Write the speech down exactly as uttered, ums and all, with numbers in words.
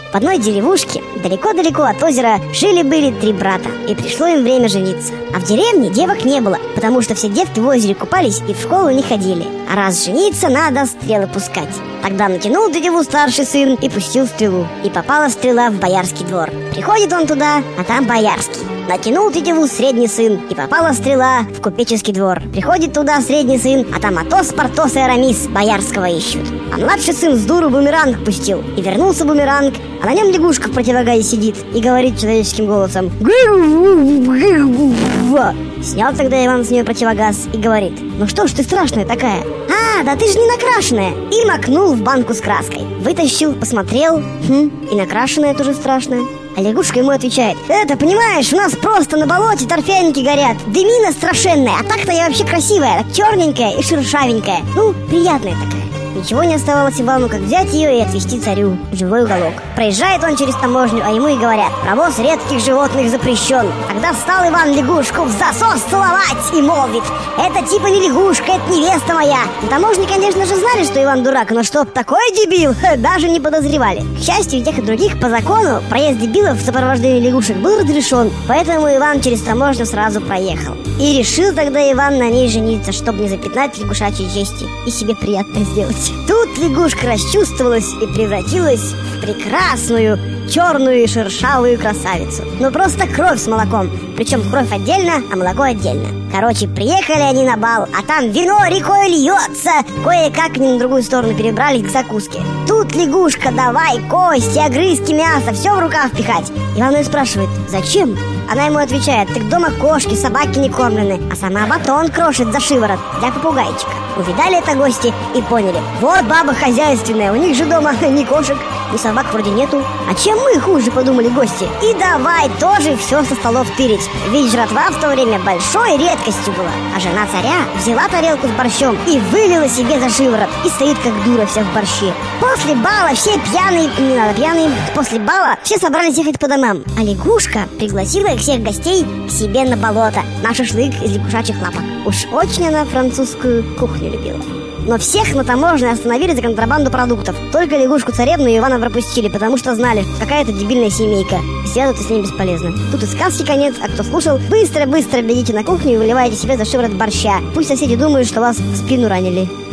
В одной деревушке, далеко-далеко от озера, жили-были три брата, и пришло им время жениться. А в деревне девок не было, потому что все девки в озере купались и в школу не ходили. А раз жениться, надо стрелы пускать. Тогда натянул тетиву старший сын и пустил стрелу. И попала стрела в боярский двор. Приходит он туда, а там боярский. Натянул тетиву средний сын, и попала стрела в купеческий двор. Приходит туда средний сын, а там Атос, Портос и Арамис боярского ищут. А младший сын с дуру бумеранг пустил. И вернулся бумеранг, а на нем лягушка в противогазе сидит и говорит человеческим голосом: снял тогда Иван с нее противогаз и говорит: ну что ж ты страшная такая? А, да ты же не накрашенная. И макнул в банку с краской. Вытащил, посмотрел, хм, и накрашенная тоже страшная. А лягушка ему отвечает: это, понимаешь, у нас просто на болоте торфяники горят. Дымина страшенная, а так-то я вообще красивая, черненькая и шершавенькая. Ну, приятная такая. Ничего не оставалось Ивану, как взять ее и отвезти царю в живой уголок. Проезжает он через таможню, а ему и говорят: провоз редких животных запрещен. Тогда стал Иван лягушку в засос целовать и молвит: это типа не лягушка, это невеста моя. На таможне, конечно же, знали, что Иван дурак, но чтоб такой дебил, даже не подозревали. К счастью, и тех и других по закону проезд дебилов в сопровождении лягушек был разрешен, поэтому Иван через таможню сразу проехал. И решил тогда Иван на ней жениться, чтобы не запятнать лягушачьей чести и себе приятно сделать. Тут лягушка расчувствовалась и превратилась в прекрасную черную и шершавую красавицу. Ну просто кровь с молоком. Причем кровь отдельно, а молоко отдельно. Короче, приехали они на бал, а там вино рекой льется. Кое-как они на другую сторону перебрались к закуске. Тут лягушка: давай кости, огрызки, мясо, все в рукав пихать. Иван ее спрашивает: зачем? Она ему отвечает: так дома кошки, собаки не кормлены, а сама батон крошит за шиворот для попугайчика. Увидали это гости и поняли: вот баба хозяйственная, у них же дома ни кошек, ни собак вроде нету. А чем мы хуже, подумали гости. И давай тоже все со столов тырить. Ведь жратва в то время большой редкостью была. А жена царя взяла тарелку с борщом и вылила себе за шиворот. И стоит как дура вся в борще. После бала все пьяные, не надо пьяные, после бала все собрались ехать по домам. А лягушка пригласила всех гостей к себе на болото на шашлык из лягушачьих лапок. Уж очень она французскую кухню любила. Но всех на таможне остановили за контрабанду продуктов. Только лягушку-царевну и Ивана пропустили, потому что знали, что какая-то дебильная семейка. Связываться с ней бесполезно. Тут и сказки конец, а кто слушал, быстро-быстро бегите на кухню и выливайте себе за шиворот борща. Пусть соседи думают, что вас в спину ранили.